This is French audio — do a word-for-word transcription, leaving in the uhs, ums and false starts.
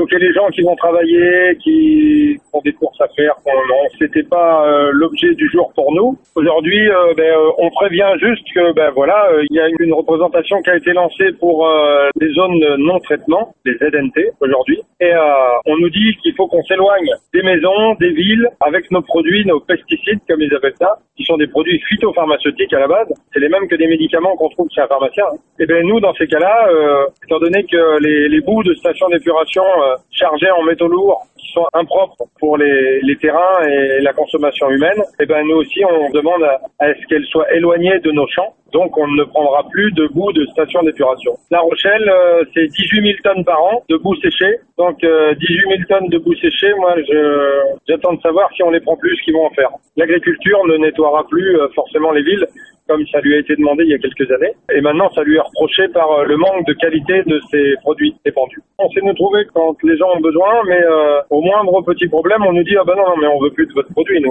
bloquer les gens qui vont travailler, qui ont des courses à faire. Non, c'était pas euh, l'objet du jour pour nous. Aujourd'hui, euh, ben, euh, on prévient juste que ben voilà, il euh, y a une représentation qui a été lancée pour euh, les zones non traitement, les Z N T aujourd'hui, et euh, on nous dit qu'il faut qu'on s'éloigne des maisons, des villes, avec nos produits, nos pesticides, comme ils appellent ça, qui sont des produits phytopharmaceutiques à la base. C'est les mêmes que des médicaments qu'on trouve chez un pharmacien. Hein. Et ben nous, dans ces cas-là, euh, étant donné que les, les bouts de stations d'épuration euh, chargés en métaux lourds qui sont impropres pour les, les terrains et la consommation humaine, et ben nous aussi, on demande à, à ce qu'elles soient éloignées de nos champs. Donc, on ne prendra plus de boue de station d'épuration. La Rochelle, euh, c'est dix-huit mille tonnes par an de boue séchée. Donc, euh, dix-huit mille tonnes de boue séchée, moi, je, j'attends de savoir si on les prend plus, ce qu'ils vont en faire. L'agriculture ne nettoiera plus euh, forcément les villes, comme ça lui a été demandé il y a quelques années. Et maintenant, ça lui est reproché par euh, le manque de qualité de ces produits épandus. On sait nous trouver quand les gens ont besoin, mais euh, au moindre petit problème, on nous dit « Ah ben non, non, mais on veut plus de votre produit, nous. »